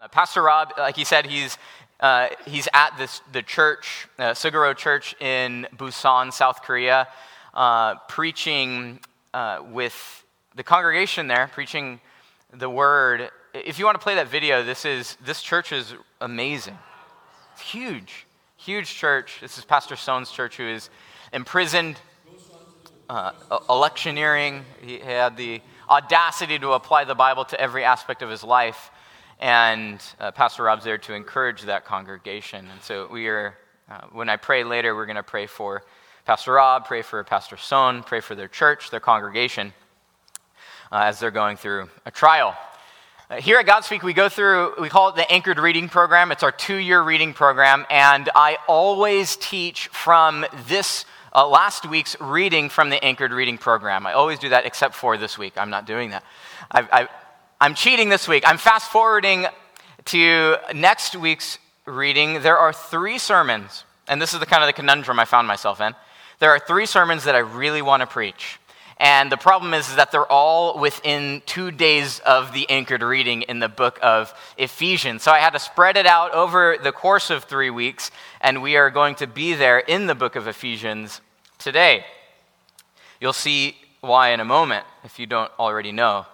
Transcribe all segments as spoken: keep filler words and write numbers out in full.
Uh, Pastor Rob, like he said, he's uh, he's at this the church, uh, Suguro Church in Busan, South Korea, uh, preaching uh, with the congregation there, preaching the word. If you want to play that video, this is this church is amazing. It's huge, huge church. This is Pastor Sohn's church, who is imprisoned, uh, electioneering. He had the audacity to apply the Bible to every aspect of his life. And uh, Pastor Rob's there to encourage that congregation. And so we are, uh, when I pray later, we're going to pray for Pastor Rob, pray for Pastor Sohn, pray for their church, their congregation, uh, as they're going through a trial. Uh, here at Godspeak, we go through, we call it the Anchored Reading Program. It's our two-year reading program, and I always teach from this uh, last week's reading from the Anchored Reading Program. I always do that, except for this week. I'm not doing that. I've, I've I'm cheating this week. I'm fast forwarding to next week's reading. There are three sermons, and this is the kind of the conundrum I found myself in. There are three sermons that I really want to preach. And the problem is, is that they're all within two days of the anchored reading in the book of Ephesians. So I had to spread it out over the course of three weeks, and we are going to be there in the book of Ephesians today. You'll see why in a moment, if you don't already know.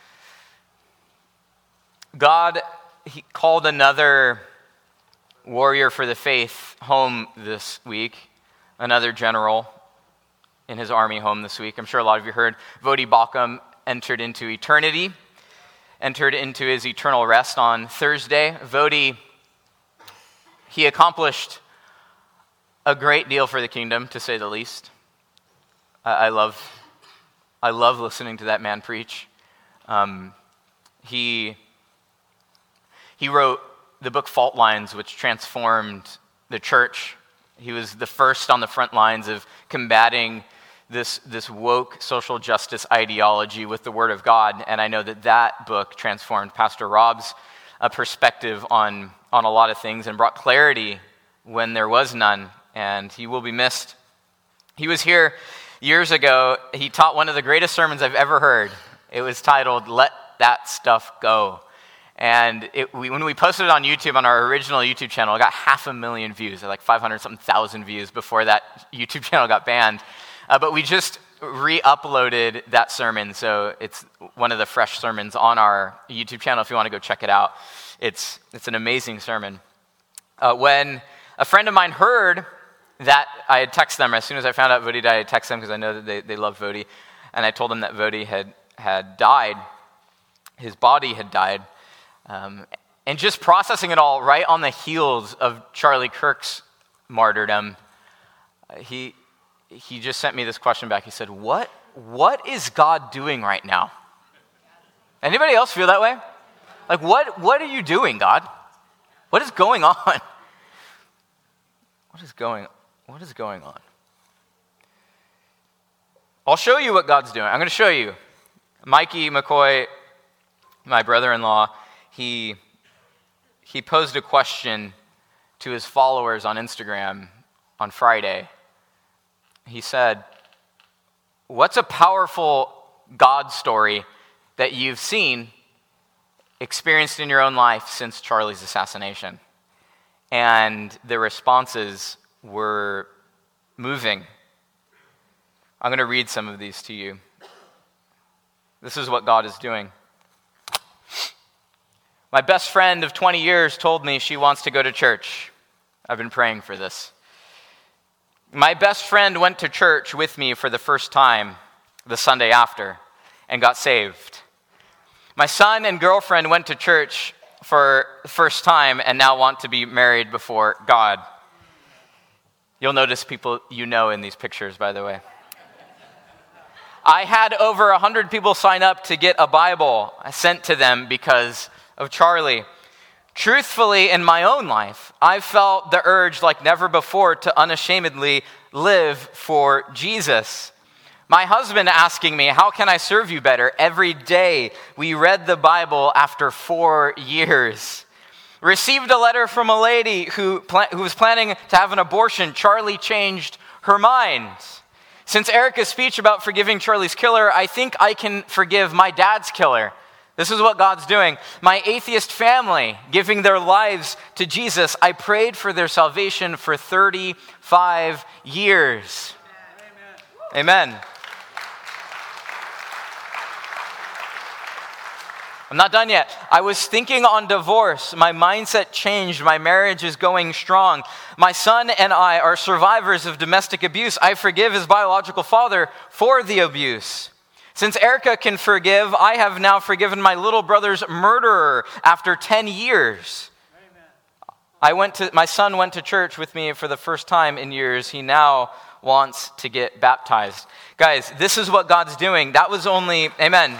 God he called another warrior for the faith home this week, another general in his army home this week. I'm sure a lot of you heard Voddie Baucham entered into eternity, entered into his eternal rest on Thursday. Voddie, he accomplished a great deal for the kingdom, to say the least. I, I love, I love listening to that man preach. Um, he... He wrote the book Fault Lines, which transformed the church. He was the first on the front lines of combating this, this woke social justice ideology with the Word of God. And I know that that book transformed Pastor Rob's uh, perspective on, on a lot of things and brought clarity when there was none. And he will be missed. He was here years ago. He taught one of the greatest sermons I've ever heard. It was titled, "Let That Stuff Go." And it, we, when we posted it on YouTube, on our original YouTube channel, it got half a million views, like five hundred something thousand views before that YouTube channel got banned. Uh, but we just re-uploaded that sermon, so it's one of the fresh sermons on our YouTube channel if you want to go check it out. It's, it's an amazing sermon. Uh, when a friend of mine heard that, I had texted them. As soon as I found out Voddie died, I had texted them because I know that they, they love Voddie. And I told them that Voddie had, had died. His body had died. Um, and just processing it all right on the heels of Charlie Kirk's martyrdom, uh, he he just sent me this question back. He said, "What what is God doing right now?" Anybody else feel that way? Like, what what are you doing, God? What is going on? What is going what is going on? I'll show you what God's doing. I'm going to show you. Mikey McCoy, my brother-in-law, He he posed a question to his followers on Instagram on Friday. He said, "What's a powerful God story that you've seen, experienced in your own life since Charlie's assassination?" And the responses were moving. I'm going to read some of these to you. This is what God is doing. "My best friend of twenty years told me she wants to go to church. I've been praying for this. My best friend went to church with me for the first time the Sunday after and got saved. My son and girlfriend went to church for the first time and now want to be married before God." You'll notice people you know in these pictures, by the way. "I had over one hundred people sign up to get a Bible I sent to them because of Charlie. Truthfully, in my own life, I've felt the urge like never before to unashamedly live for Jesus. My husband asking me, 'How can I serve you better?' Every day we read the Bible after four years. Received a letter from a lady who, pla- who was planning to have an abortion. Charlie changed her mind. Since Erica's speech about forgiving Charlie's killer, I think I can forgive my dad's killer. This is what God's doing. My atheist family giving their lives to Jesus. I prayed for their salvation for thirty-five years. Amen. Amen. I'm not done yet. I was thinking on divorce. My mindset changed. My marriage is going strong. My son and I are survivors of domestic abuse. I forgive his biological father for the abuse. Since Erica can forgive, I have now forgiven my little brother's murderer after ten years. Amen. I went to, my son went to church with me for the first time in years. He now wants to get baptized. Guys, this is what God's doing. That was only, amen.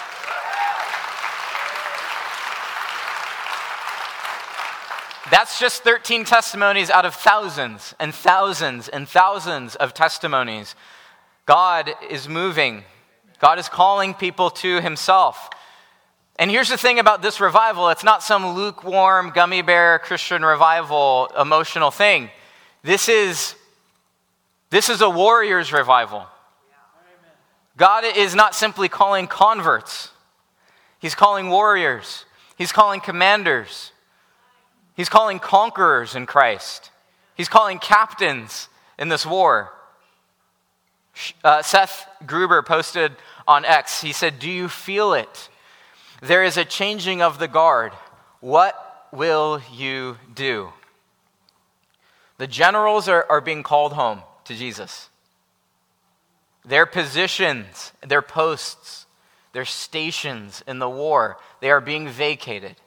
That's just thirteen testimonies out of thousands and thousands and thousands of testimonies. God is moving. God is calling people to himself. And here's the thing about this revival. It's not some lukewarm, gummy bear Christian revival emotional thing. This is, this is a warrior's revival. God is not simply calling converts. He's calling warriors. He's calling commanders. He's calling conquerors in Christ. He's calling captains in this war. Uh, Seth Gruber posted on X, he said, "Do you feel it? There is a changing of the guard. What will you do?" The generals are, are being called home to Jesus. Their positions, their posts, their stations in the war, they are being vacated.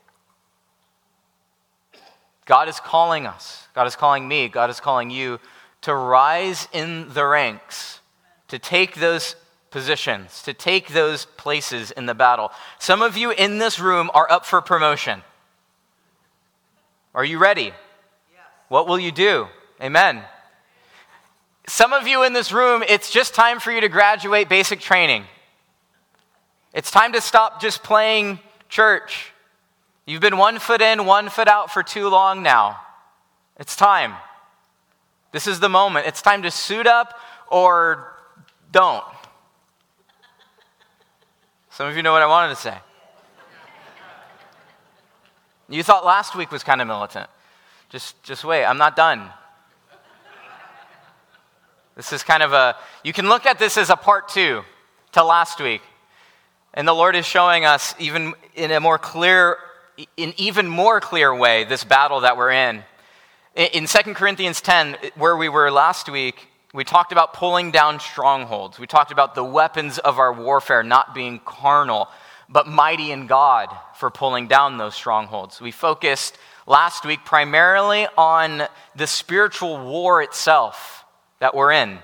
God is calling us, God is calling me, God is calling you to rise in the ranks, to take those positions, to take those places in the battle. Some of you in this room are up for promotion. Are you ready? Yes. What will you do? Amen. Some of you in this room, it's just time for you to graduate basic training. It's time to stop just playing church. You've been one foot in, one foot out for too long now. It's time. This is the moment. It's time to suit up or don't. Some of you know what I wanted to say. You thought last week was kind of militant. Just, just wait. I'm not done. This is kind of a, you can look at this as a part two to last week. And the Lord is showing us even in a more clear in even more clear way, this battle that we're in. In Second Corinthians ten, where we were last week, we talked about pulling down strongholds. We talked about the weapons of our warfare not being carnal, but mighty in God for pulling down those strongholds. We focused last week primarily on the spiritual war itself that we're in.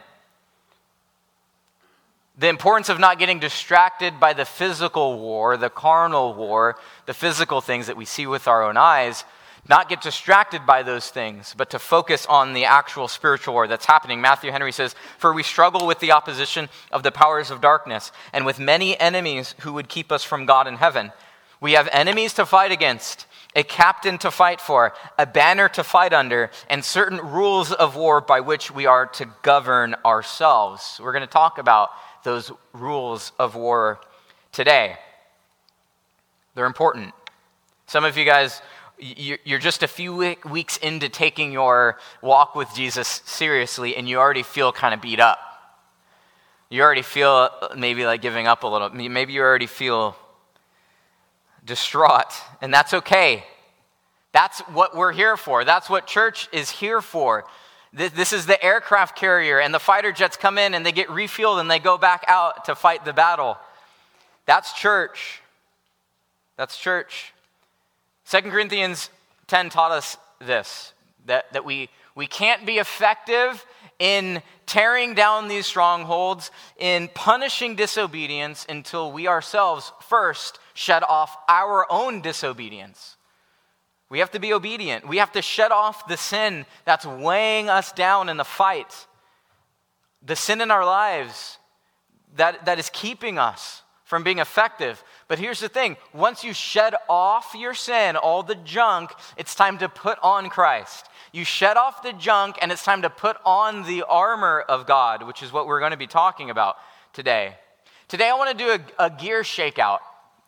The importance of not getting distracted by the physical war, the carnal war, the physical things that we see with our own eyes, not get distracted by those things, but to focus on the actual spiritual war that's happening. Matthew Henry says, "For we struggle with the opposition of the powers of darkness, and with many enemies who would keep us from God in heaven. We have enemies to fight against, a captain to fight for, a banner to fight under, and certain rules of war by which we are to govern ourselves." We're going to talk about those rules of war today. They're important. Some of you guys, you're just a few weeks into taking your walk with Jesus seriously, and you already feel kind of beat up. You already feel maybe like giving up a little. Maybe you already feel distraught, and that's okay. That's what we're here for. That's what church is here for. This is the aircraft carrier, and the fighter jets come in and they get refueled and they go back out to fight the battle. That's church. That's church. Second Corinthians ten taught us this, that, that we, we can't be effective in tearing down these strongholds, in punishing disobedience until we ourselves first shed off our own disobedience. We have to be obedient. We have to shed off the sin that's weighing us down in the fight. The sin in our lives that, that is keeping us from being effective. But here's the thing. Once you shed off your sin, all the junk, it's time to put on Christ. You shed off the junk, and it's time to put on the armor of God, which is what we're going to be talking about today. Today I want to do a, a gear shakeout.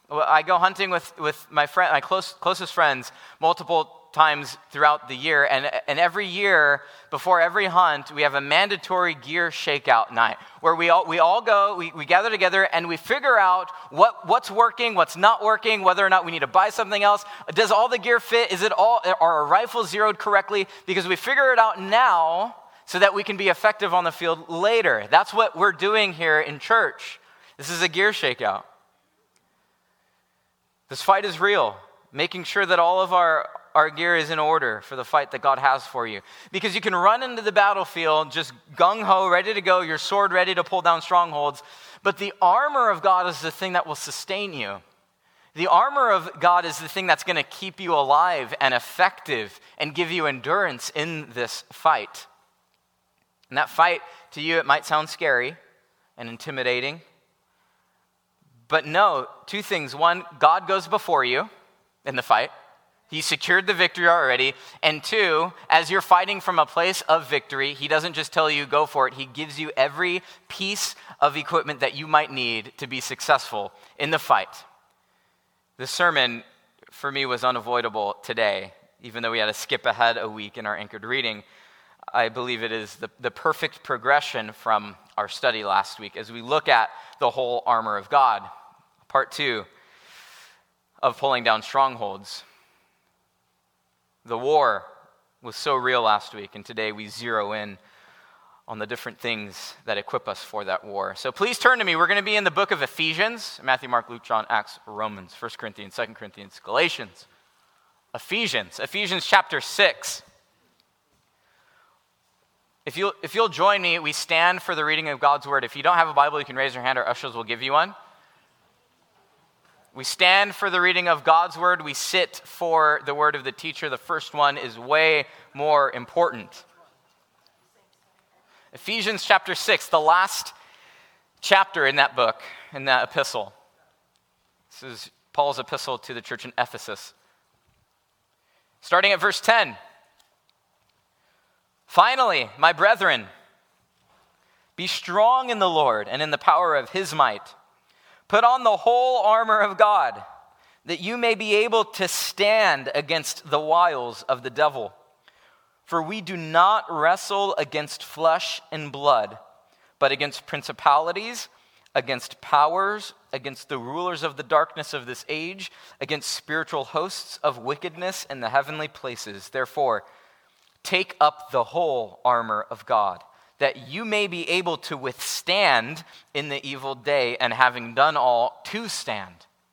Well, I go hunting with, with my friend, my close, closest friends multiple times throughout the year, and, and every year, before every hunt, we have a mandatory gear shakeout night, where we all, we all go, we, we gather together, and we figure out what, what's working, what's not working, whether or not we need to buy something else. Does all the gear fit? Is it all, are our rifles zeroed correctly? Because we figure it out now so that we can be effective on the field later. That's what we're doing here in church. This is a gear shakeout. This fight is real, making sure that all of our, our gear is in order for the fight that God has for you. Because you can run into the battlefield just gung-ho, ready to go, your sword ready to pull down strongholds, but the armor of God is the thing that will sustain you. The armor of God is the thing that's going to keep you alive and effective and give you endurance in this fight. And that fight, to you, it might sound scary and intimidating. But no, two things. One, God goes before you in the fight. He secured the victory already. And two, as you're fighting from a place of victory, he doesn't just tell you go for it. He gives you every piece of equipment that you might need to be successful in the fight. This sermon, for me, was unavoidable today. Even though we had to skip ahead a week in our anchored reading, I believe it is the, the perfect progression from our study last week as we look at the whole armor of God. Part two of pulling down strongholds. The war was so real last week, and today we zero in on the different things that equip us for that war. So please turn to me. We're going to be in the book of Ephesians, Matthew, Mark, Luke, John, Acts, Romans, First Corinthians, Second Corinthians, Galatians, Ephesians, Ephesians chapter six. If you'll, if you'll join me, we stand for the reading of God's word. If you don't have a Bible, you can raise your hand. Our ushers will give you one. We stand for the reading of God's word. We sit for the word of the teacher. The first one is way more important. Ephesians chapter six, the last chapter in that book, in that epistle. This is Paul's epistle to the church in Ephesus. Starting at verse ten. Finally, my brethren, be strong in the Lord and in the power of his might. Put on the whole armor of God, that you may be able to stand against the wiles of the devil. For we do not wrestle against flesh and blood, but against principalities, against powers, against the rulers of the darkness of this age, against spiritual hosts of wickedness in the heavenly places. Therefore, take up the whole armor of God, that you may be able to withstand in the evil day, and having done all, to stand.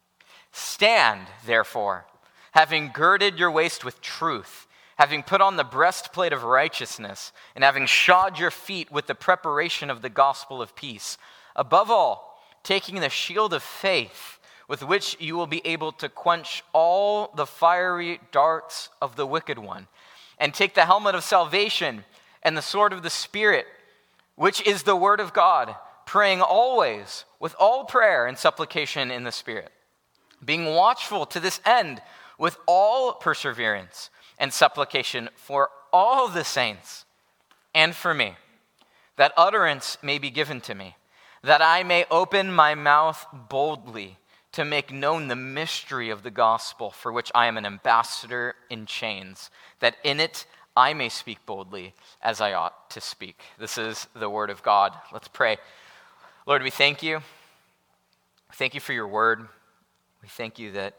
Stand, therefore, having girded your waist with truth, having put on the breastplate of righteousness, and having shod your feet with the preparation of the gospel of peace. Above all, taking the shield of faith, with which you will be able to quench all the fiery darts of the wicked one, and take the helmet of salvation and the sword of the Spirit, which is the word of God, praying always with all prayer and supplication in the Spirit, being watchful to this end with all perseverance and supplication for all the saints and for me, that utterance may be given to me, that I may open my mouth boldly to make known the mystery of the gospel, for which I am an ambassador in chains, that in it I may speak boldly as I ought to speak. This is the word of God. Let's pray. Lord, we thank you. Thank you for your word. We thank you that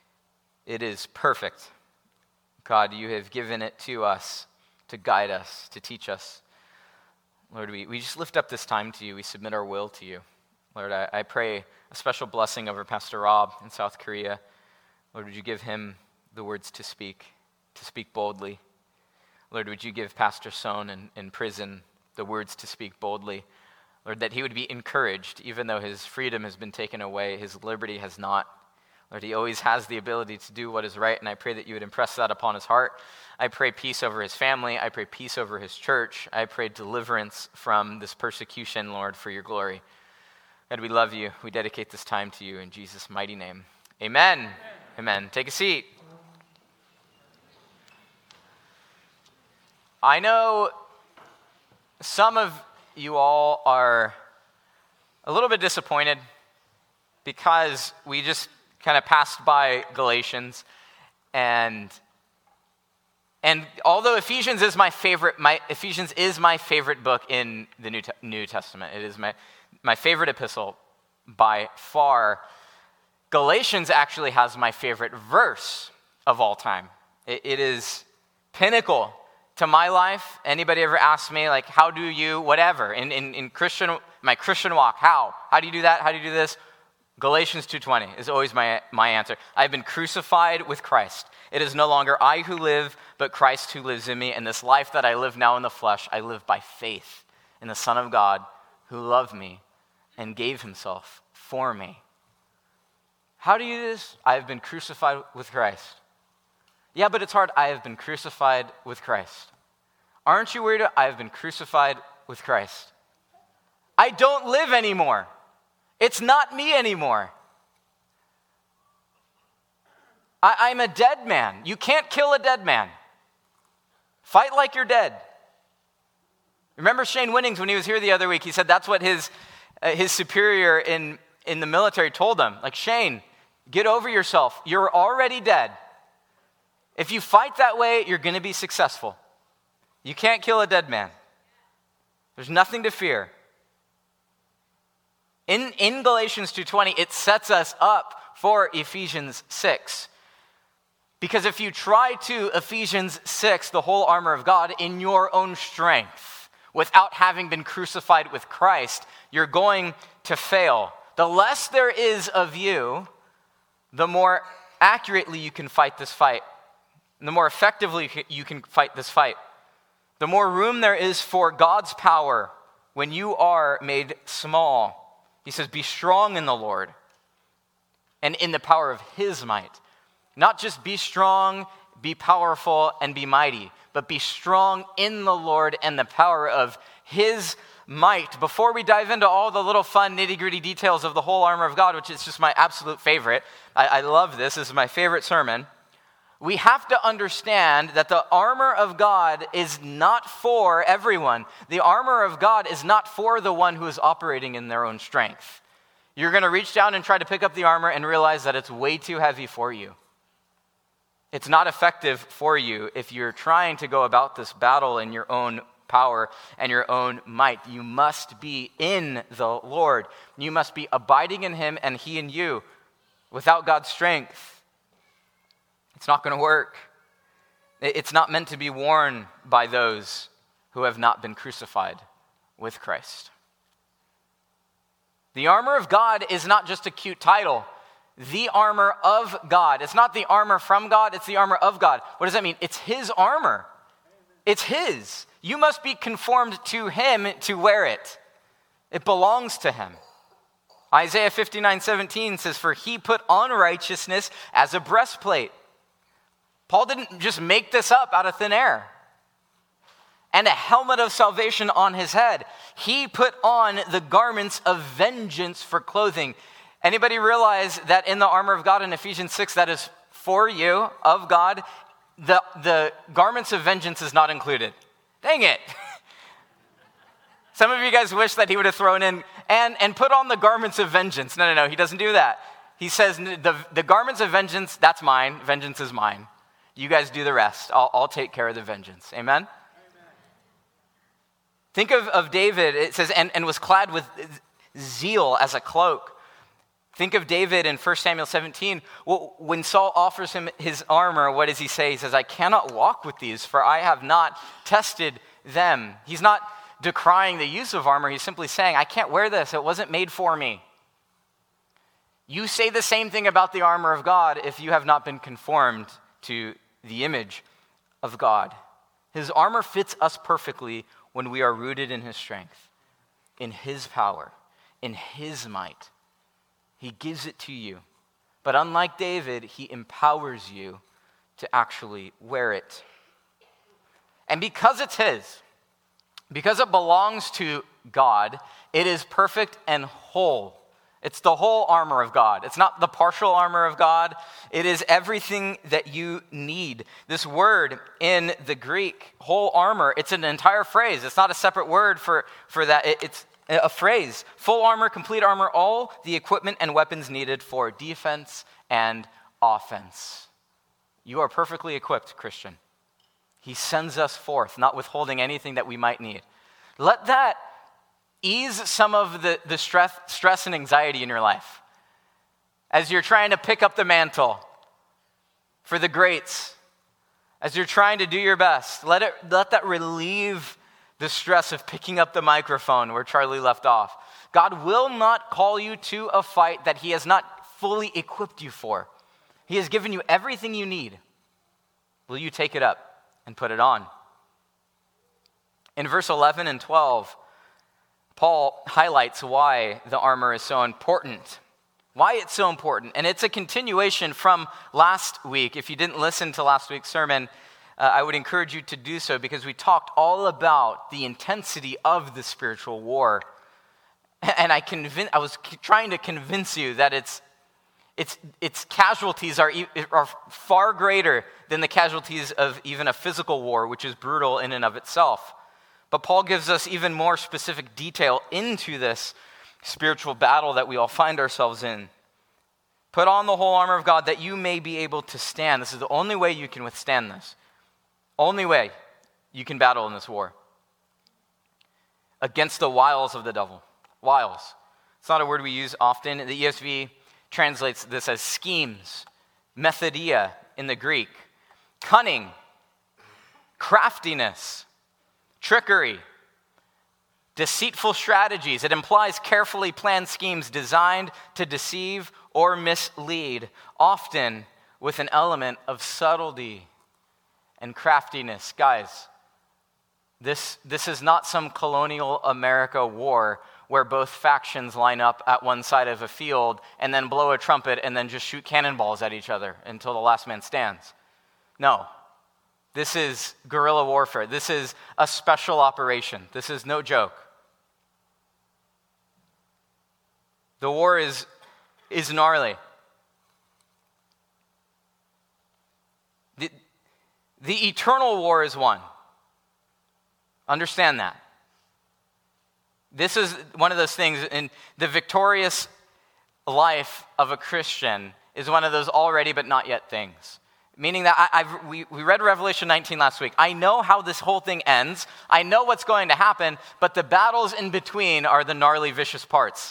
it is perfect. God, you have given it to us to guide us, to teach us. Lord, we, we just lift up this time to you. We submit our will to you. Lord, I, I pray a special blessing over Pastor Rob in South Korea. Lord, would you give him the words to speak, to speak boldly. Lord, would you give Pastor Son in, in prison the words to speak boldly. Lord, that he would be encouraged, even though his freedom has been taken away, his liberty has not. Lord, he always has the ability to do what is right, and I pray that you would impress that upon his heart. I pray peace over his family. I pray peace over his church. I pray deliverance from this persecution, Lord, for your glory. God, we love you. We dedicate this time to you in Jesus' mighty name. Amen. Amen. Amen. Take a seat. I know some of you all are a little bit disappointed because we just kind of passed by Galatians, and and although Ephesians is my favorite, my Ephesians is my favorite book in the New, Te- New Testament. It is my my favorite epistle by far. Galatians actually has my favorite verse of all time. It, it is pinnacle to my life. Anybody ever ask me, like, how do you, whatever, in, in, in Christian, my Christian walk, how? How do you do that? How do you do this? Galatians two twenty is always my, my answer. I've been crucified with Christ. It is no longer I who live, but Christ who lives in me. And this life that I live now in the flesh, I live by faith in the Son of God who loved me and gave himself for me. How do you do this? I have been crucified with Christ. Yeah, but it's hard. I have been crucified with Christ. Aren't you worried? I have been crucified with Christ. I don't live anymore. It's not me anymore. I, I'm a dead man. You can't kill a dead man. Fight like you're dead. Remember Shane Winnings when he was here the other week? He said that's what his uh, his superior in, in the military told him. Like, Shane, get over yourself. You're already dead. If you fight that way, you're going to be successful. You can't kill a dead man. There's nothing to fear. In, in Galatians two twenty, it sets us up for Ephesians six. Because if you try to Ephesians six, the whole armor of God, in your own strength, without having been crucified with Christ, you're going to fail. The less there is of you, the more accurately you can fight this fight. And the more effectively you can fight this fight. The more room there is for God's power when you are made small. He says, be strong in the Lord and in the power of his might. Not just be strong, be powerful, and be mighty, but be strong in the Lord and the power of his might. Before we dive into all the little fun nitty-gritty details of the whole armor of God, which is just my absolute favorite, I, I love this, this is my favorite sermon, we have to understand that the armor of God is not for everyone. The armor of God is not for the one who is operating in their own strength. You're going to reach down and try to pick up the armor and realize that it's way too heavy for you. It's not effective for you if you're trying to go about this battle in your own power and your own might. You must be in the Lord. You must be abiding in him and he in you. Without God's strength, it's not going to work. It's not meant to be worn by those who have not been crucified with Christ. The armor of God is not just a cute title. The armor of God. It's not the armor from God, it's the armor of God. What does that mean? It's his armor. It's his. You must be conformed to him to wear it. It belongs to him. Isaiah fifty-nine seventeen says, for he put on righteousness as a breastplate. Paul didn't just make this up out of thin air. And a helmet of salvation on his head. He put on the garments of vengeance for clothing. Anybody realize that in the armor of God in Ephesians six, that is for you, of God, the, the garments of vengeance is not included? Dang it. Some of you guys wish that he would have thrown in, and, and put on the garments of vengeance. No, no, no, he doesn't do that. He says, the, the garments of vengeance, that's mine. Vengeance is mine. You guys do the rest. I'll, I'll take care of the vengeance. Amen? Amen. Think of, of David. It says, and, and was clad with zeal as a cloak. Think of David in First Samuel seventeen. Well, when Saul offers him his armor, what does he say? He says, I cannot walk with these, for I have not tested them. He's not decrying the use of armor. He's simply saying, I can't wear this. It wasn't made for me. You say the same thing about the armor of God if you have not been conformed to the image of God. His armor fits us perfectly when we are rooted in his strength, in his power, in his might. He gives it to you. But unlike David, he empowers you to actually wear it. And because it's his, because it belongs to God, it is perfect and whole. It's the whole armor of God. It's not the partial armor of God. It is everything that you need. This word in the Greek, whole armor, it's an entire phrase. It's not a separate word for, for that. It, it's a phrase. Full armor, complete armor, all the equipment and weapons needed for defense and offense. You are perfectly equipped, Christian. He sends us forth, not withholding anything that we might need. Let that ease some of the, the stress, stress and anxiety in your life. As you're trying to pick up the mantle for the greats, as you're trying to do your best, let it let that relieve the stress of picking up the microphone where Charlie left off. God will not call you to a fight that he has not fully equipped you for. He has given you everything you need. Will you take it up and put it on? In verse eleven and twelve, Paul highlights why the armor is so important. Why it's so important. And it's a continuation from last week. If you didn't listen to last week's sermon, uh, I would encourage you to do so, because we talked all about the intensity of the spiritual war. And I convin- I was trying to convince you that its its its casualties are, e- are far greater than the casualties of even a physical war, which is brutal in and of itself. But Paul gives us even more specific detail into this spiritual battle that we all find ourselves in. Put on the whole armor of God that you may be able to stand. This is the only way you can withstand this. Only way you can battle in this war. Against the wiles of the devil. Wiles. It's not a word we use often. The E S V translates this as schemes. Methodia in the Greek. Cunning. Craftiness. Trickery. Deceitful strategies. It implies carefully planned schemes designed to deceive or mislead, often with an element of subtlety and craftiness. Guys, this, this is not some colonial America war where both factions line up at one side of a field and then blow a trumpet and then just shoot cannonballs at each other until the last man stands. No. This is guerrilla warfare. This is a special operation. This is no joke. The war is, is gnarly. The, the eternal war is won. Understand that. This is one of those things, in the victorious life of a Christian is one of those already but not yet things. Meaning that I, I've, we, we read Revelation nineteen last week. I know how this whole thing ends. I know what's going to happen, but the battles in between are the gnarly, vicious parts.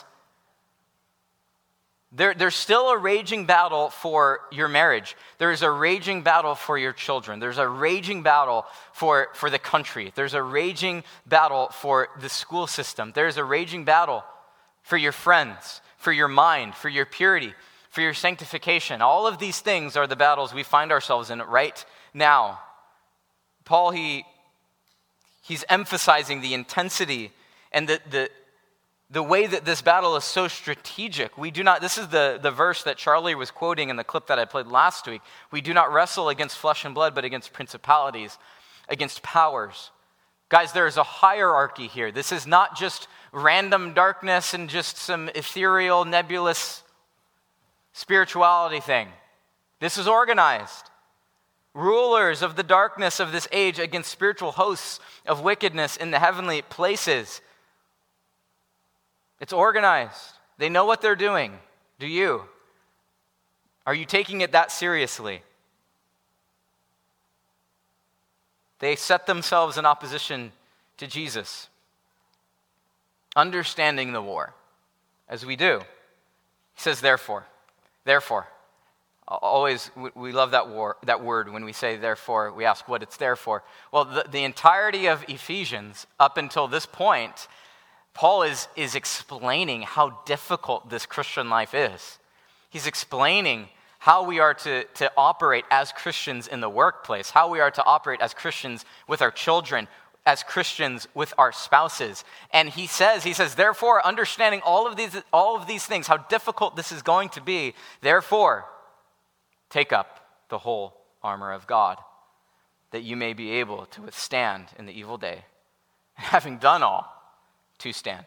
There, there's still a raging battle for your marriage. There is a raging battle for your children. There's a raging battle for, for the country. There's a raging battle for the school system. There's a raging battle for your friends, for your mind, for your purity, for your sanctification. All of these things are the battles we find ourselves in right now. Paul, he he's emphasizing the intensity and the the The way that this battle is so strategic. We do not, this is the, the verse that Charlie was quoting in the clip that I played last week. We do not wrestle against flesh and blood, but against principalities, against powers. Guys, there is a hierarchy here. This is not just random darkness and just some ethereal, nebulous spirituality thing. This is organized. Rulers of the darkness of this age against spiritual hosts of wickedness in the heavenly places. It's organized. They know what they're doing. Do you? Are you taking it that seriously? They set themselves in opposition to Jesus. Understanding the war, as we do. He says, therefore. Therefore. Always, we love that war, that word when we say therefore. We ask what it's there for. Well, the, the entirety of Ephesians, up until this point, Paul is, is explaining how difficult this Christian life is. He's explaining how we are to, to operate as Christians in the workplace, how we are to operate as Christians with our children, as Christians with our spouses. And he says, he says, therefore, understanding all of these, all of these things, how difficult this is going to be, therefore, take up the whole armor of God, that you may be able to withstand in the evil day. Having done all, to stand.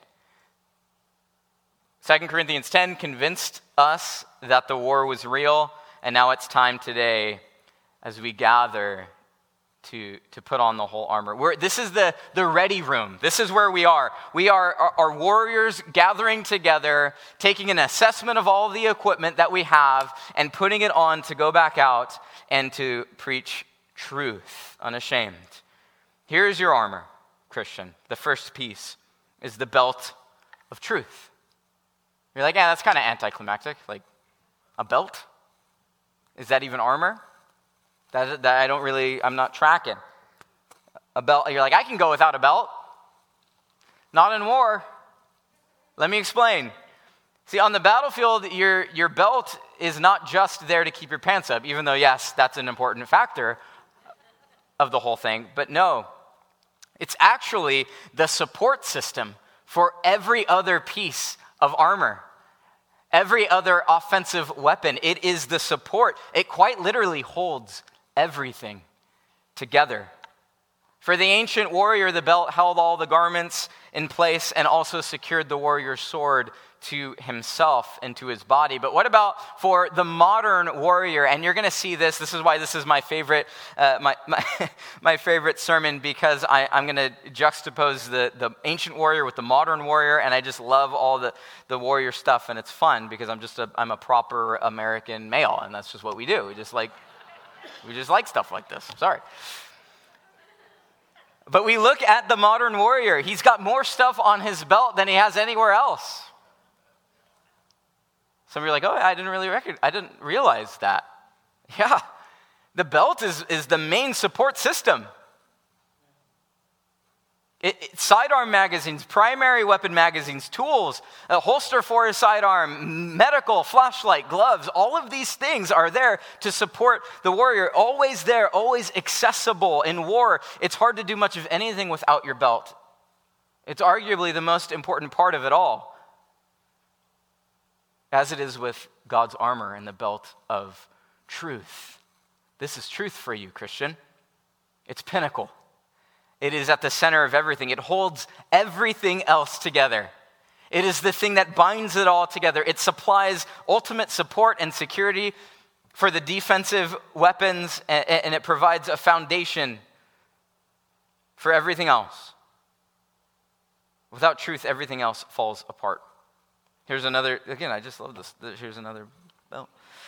Second Corinthians ten convinced us that the war was real, and now it's time today, as we gather to, to put on the whole armor. We're, this is the, the ready room. This is where we are. We are, are, are warriors gathering together, taking an assessment of all of the equipment that we have and putting it on to go back out and to preach truth, unashamed. Here's your armor, Christian. The first piece is the belt of truth. You're like, yeah, that's kind of anticlimactic. Like, a belt? Is that even armor? That, that I don't really, I'm not tracking. A belt, you're like, I can go without a belt. Not in war. Let me explain. See, on the battlefield, your, your belt is not just there to keep your pants up, even though, yes, that's an important factor of the whole thing. But no, it's actually the support system for every other piece of armor. Every other offensive weapon. It is the support. It quite literally holds everything together. For the ancient warrior, the belt held all the garments in place and also secured the warrior's sword to himself and to his body. But what about for the modern warrior? And you're going to see this. This is why this is my favorite uh, my, my, my favorite sermon, because I, I'm going to juxtapose the, the ancient warrior with the modern warrior, and I just love all the, the warrior stuff, and it's fun because I'm just a, I'm a proper American male, and that's just what we do. We just like We just like stuff like this. I'm sorry. But we look at the modern warrior. He's got more stuff on his belt than he has anywhere else. Some of you are like, oh, I didn't really record. I didn't realize that. Yeah, the belt is, is the main support system. It, it, sidearm magazines, primary weapon magazines, tools, a holster for a sidearm, medical, flashlight, gloves, all of these things are there to support the warrior. Always there, always accessible. In war, it's hard to do much of anything without your belt. It's arguably the most important part of it all, as it is with God's armor and the belt of truth. This is truth for you, Christian. It's pinnacle. It is at the center of everything. It holds everything else together. It is the thing that binds it all together. It supplies ultimate support and security for the defensive weapons, and it provides a foundation for everything else. Without truth, everything else falls apart. Here's another, again, I just love this. Here's another belt.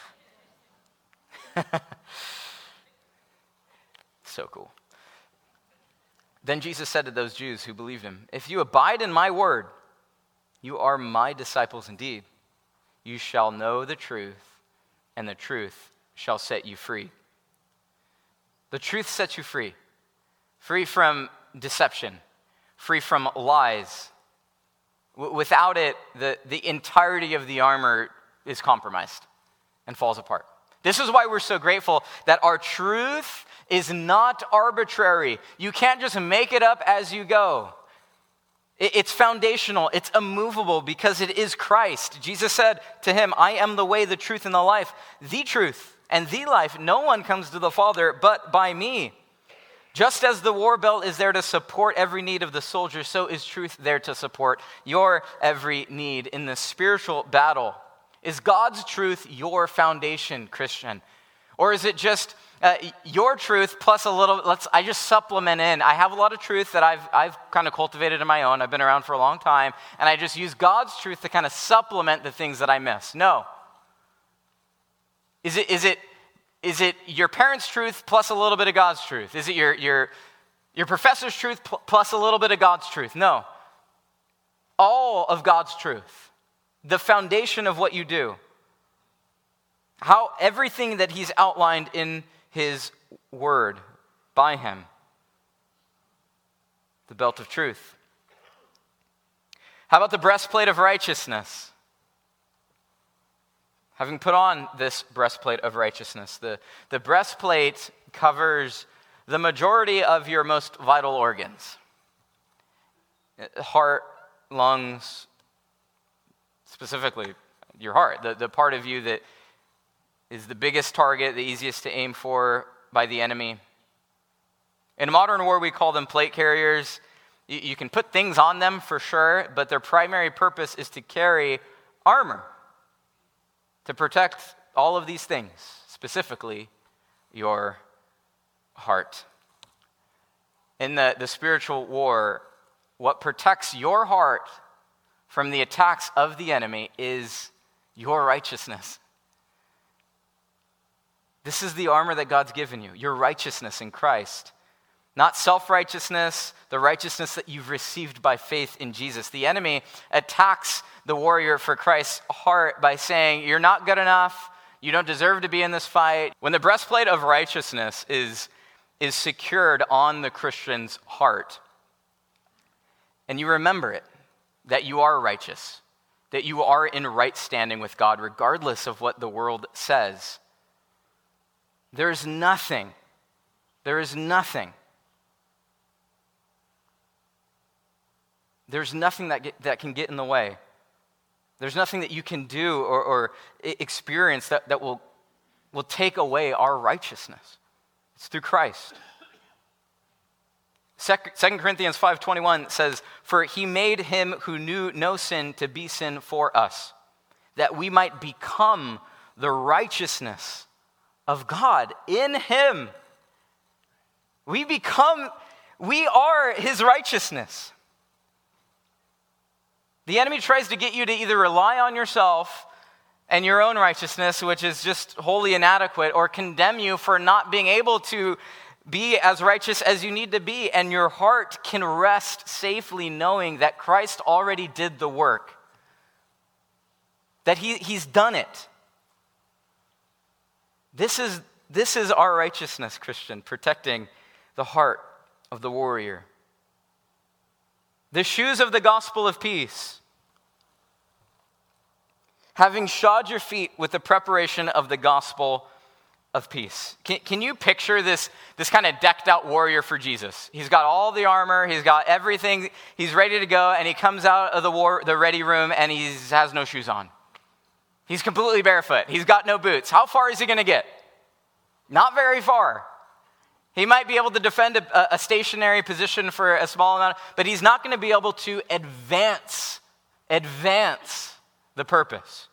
So cool. Then Jesus said to those Jews who believed him, if you abide in my word, you are my disciples indeed. You shall know the truth, and the truth shall set you free. The truth sets you free. Free from deception. Free from lies. W- without it, the, the entirety of the armor is compromised and falls apart. This is why we're so grateful that our truth is not arbitrary. You can't just make it up as you go. It's foundational. It's immovable because it is Christ. Jesus said to him, I am the way, the truth, and the life. The truth and the life. No one comes to the Father but by me. Just as the war belt is there to support every need of the soldier, so is truth there to support your every need in the spiritual battle. Is God's truth your foundation, Christian? Or is it just uh, your truth plus a little, let's, I just supplement in. I have a lot of truth that I've, I've kind of cultivated in my own. I've been around for a long time, and I just use God's truth to kind of supplement the things that I miss. No. Is it, is it, is it your parents' truth plus a little bit of God's truth? Is it your, your, your professor's truth pl- plus a little bit of God's truth? No. All of God's truth. The foundation of what you do. How everything that he's outlined in his word by him. The belt of truth. How about the breastplate of righteousness? Having put on this breastplate of righteousness, the, the breastplate covers the majority of your most vital organs. Heart, lungs, specifically your heart, the, the part of you that is the biggest target, the easiest to aim for by the enemy. In modern war, we call them plate carriers. You, you can put things on them for sure, but their primary purpose is to carry armor, to protect all of these things, specifically your heart. in the, the spiritual war, what protects your heart from the attacks of the enemy is your righteousness. This is the armor that God's given you, your righteousness in Christ. Not self-righteousness, the righteousness that you've received by faith in Jesus. The enemy attacks the warrior for Christ's heart by saying, you're not good enough, you don't deserve to be in this fight. When the breastplate of righteousness is, is secured on the Christian's heart, and you remember it, that you are righteous, that you are in right standing with God, regardless of what the world says, there's nothing, there is nothing, there's nothing that, get, that can get in the way. There's nothing that you can do or, or experience that, that will, will take away our righteousness. It's through Christ. Second Corinthians five twenty-one says, "For he made him who knew no sin to be sin for us, that we might become the righteousness of God in him." We become, we are his righteousness. The enemy tries to get you to either rely on yourself and your own righteousness, which is just wholly inadequate, or condemn you for not being able to be as righteous as you need to be. And your heart can rest safely knowing that Christ already did the work, that he, he's done it. This is, this is our righteousness, Christian, protecting the heart of the warrior. The shoes of the gospel of peace. Having shod your feet with the preparation of the gospel of peace. Can, can you picture this, this kind of decked out warrior for Jesus? He's got all the armor, he's got everything, he's ready to go, and he comes out of the war, the ready room and he has no shoes on. He's completely barefoot. He's got no boots. How far is he going to get? Not very far. He might be able to defend a, a stationary position for a small amount, but he's not going to be able to advance, advance the purpose.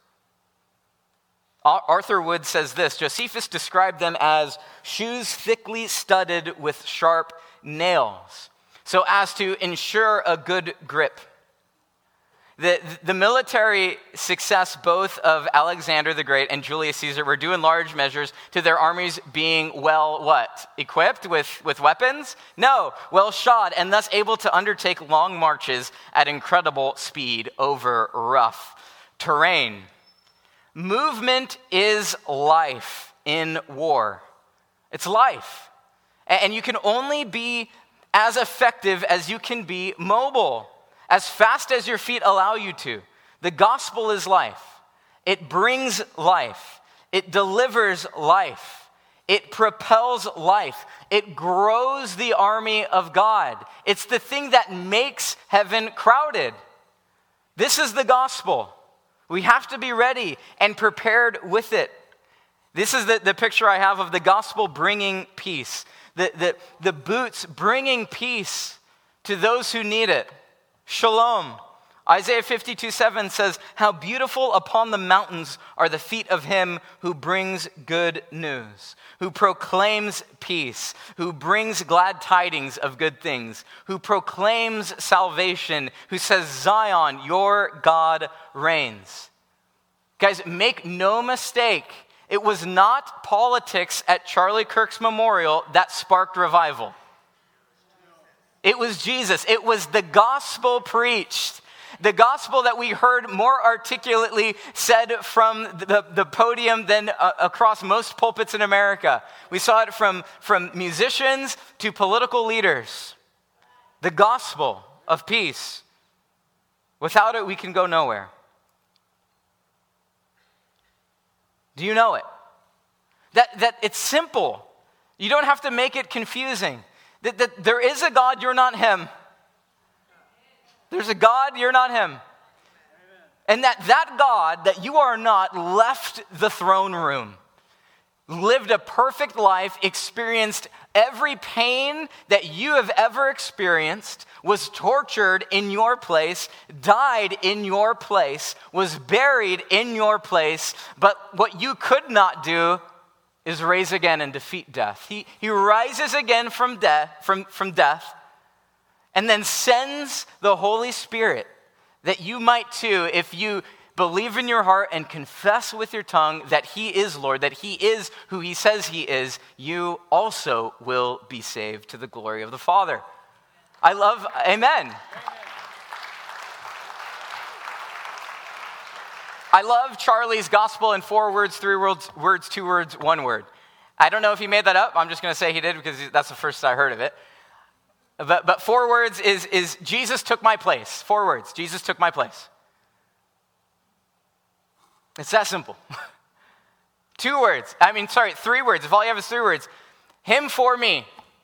Arthur Wood says this: Josephus described them as shoes thickly studded with sharp nails, so as to ensure a good grip. The, the military success both of Alexander the Great and Julius Caesar were due in large measures to their armies being well, what? Equipped with, with weapons? No, well shod, and thus able to undertake long marches at incredible speed over rough terrain. Movement is life in war. It's life. And you can only be as effective as you can be mobile, as fast as your feet allow you to. The gospel is life. It brings life. It delivers life. It propels life. It grows the army of God. It's the thing that makes heaven crowded. This is the gospel. We have to be ready and prepared with it. This is the, the picture I have of the gospel bringing peace. The, the, the boots bringing peace to those who need it. Shalom. Isaiah fifty-two seven says, "How beautiful upon the mountains are the feet of him who brings good news, who proclaims peace, who brings glad tidings of good things, who proclaims salvation, who says, Zion, your God reigns." Guys, make no mistake, it was not politics at Charlie Kirk's memorial that sparked revival. It was Jesus. It was the gospel preached. The gospel that we heard more articulately said from the, the podium than uh, across most pulpits in America. We saw it from, from musicians to political leaders. The gospel of peace. Without it, we can go nowhere. Do you know it? That, that it's simple. You don't have to make it confusing. That, that there is a God, you're not him. There's a God, you're not him. And that that God that you are not left the throne room, lived a perfect life, experienced every pain that you have ever experienced, was tortured in your place, died in your place, was buried in your place, but what you could not do is raise again and defeat death. He, he rises again from death, from, from death, and then sends the Holy Spirit that you might too, if you believe in your heart and confess with your tongue that he is Lord, that he is who he says he is, you also will be saved to the glory of the Father. I love, amen. I love Charlie's gospel in four words, three words, words, two words, one word. I don't know if he made that up. I'm just going to say he did because that's the first I heard of it. But, but four words is, is Jesus took my place. Four words. Jesus took my place. It's that simple. Two words. I mean, sorry, three words. If all you have is three words. Him for me.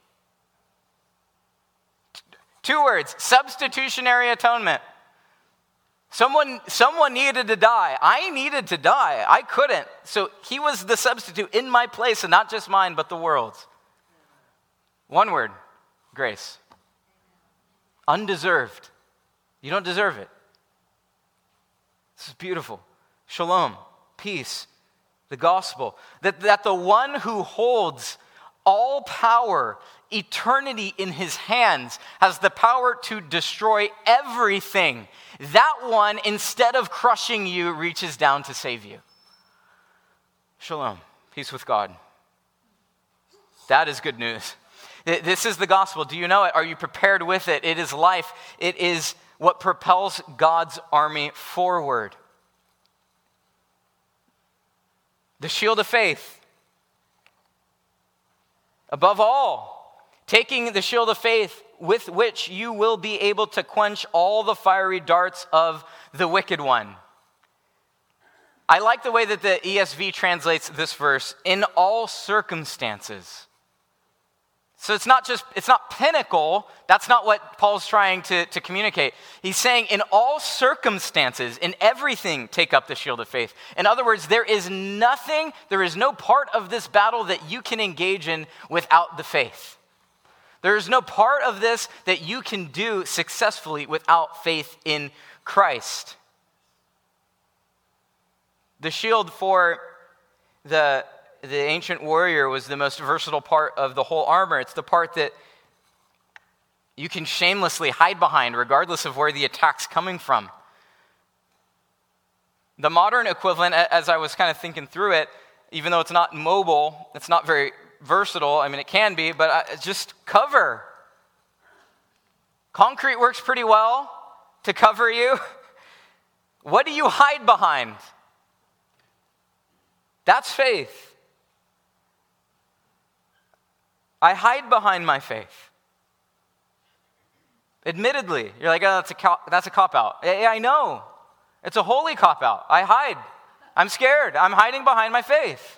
Two words. Substitutionary atonement. Someone, someone needed to die. I needed to die. I couldn't. So he was the substitute in my place, and not just mine, but the world's. One word. Grace. Undeserved. You don't deserve it. This is beautiful. Shalom, peace, the gospel. That, that the one who holds all power, eternity in his hands, has the power to destroy everything. That one, instead of crushing you, reaches down to save you. Shalom, peace with God. That is good news. This is the gospel. Do you know it? Are you prepared with it? It is life. It is what propels God's army forward. The shield of faith. Above all, taking the shield of faith with which you will be able to quench all the fiery darts of the wicked one. I like the way that the E S V translates this verse, in all circumstances. So it's not just, it's not pinnacle. That's not what Paul's trying to, to communicate. He's saying in all circumstances, in everything, take up the shield of faith. In other words, there is nothing, there is no part of this battle that you can engage in without the faith. There is no part of this that you can do successfully without faith in Christ. The shield for the The ancient warrior was the most versatile part of the whole armor. It's the part that you can shamelessly hide behind regardless of where the attack's coming from. The modern equivalent, as I was kind of thinking through it, even though it's not mobile, it's not very versatile. I mean, it can be, but just cover. Concrete works pretty well to cover you. What do you hide behind? That's faith. I hide behind my faith. Admittedly, you're like, oh, that's a cop, that's a cop-out. Yeah, I know. It's a holy cop-out. I hide. I'm scared. I'm hiding behind my faith.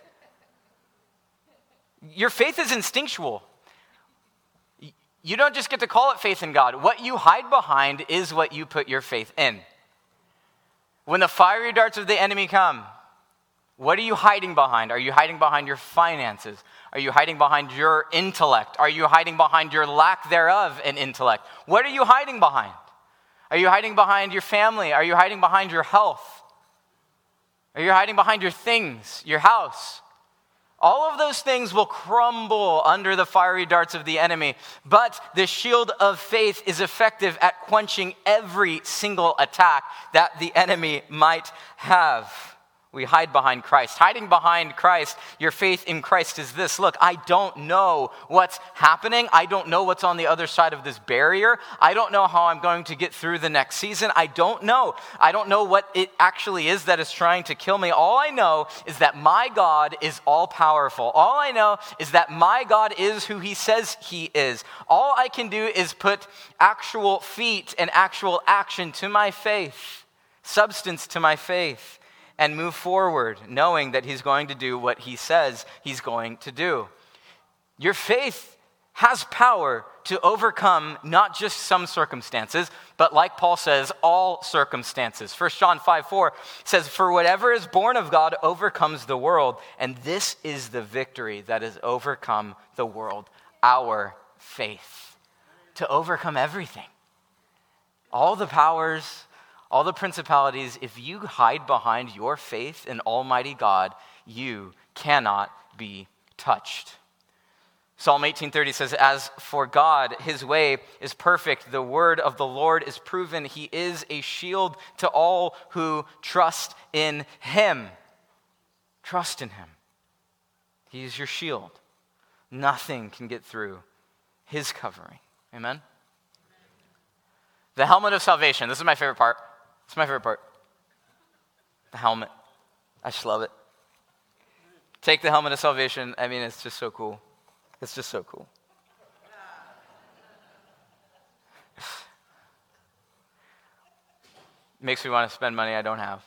Your faith is instinctual. You don't just get to call it faith in God. What you hide behind is what you put your faith in. When the fiery darts of the enemy come, what are you hiding behind? Are you hiding behind your finances? Are you hiding behind your intellect? Are you hiding behind your lack thereof in intellect? What are you hiding behind? Are you hiding behind your family? Are you hiding behind your health? Are you hiding behind your things, your house? All of those things will crumble under the fiery darts of the enemy, but the shield of faith is effective at quenching every single attack that the enemy might have. We hide behind Christ. Hiding behind Christ, your faith in Christ is this. Look, I don't know what's happening. I don't know what's on the other side of this barrier. I don't know how I'm going to get through the next season. I don't know. I don't know what it actually is that is trying to kill me. All I know is that my God is all powerful. All I know is that my God is who he says he is. All I can do is put actual feet and actual action to my faith, substance to my faith, and move forward, knowing that he's going to do what he says he's going to do. Your faith has power to overcome not just some circumstances, but like Paul says, all circumstances. First John five four says, "For whatever is born of God overcomes the world, and this is the victory that has overcome the world, our faith." To overcome everything. All the powers, all the principalities, if you hide behind your faith in Almighty God, you cannot be touched. Psalm eighteen thirty says, "As for God, his way is perfect. The word of the Lord is proven. He is a shield to all who trust in him." Trust in him. He is your shield. Nothing can get through his covering. Amen? The helmet of salvation. This is my favorite part. This is my favorite part. The helmet. I just love it. Take the helmet of salvation. I mean, it's just so cool. It's just so cool. Makes me want to spend money I don't have.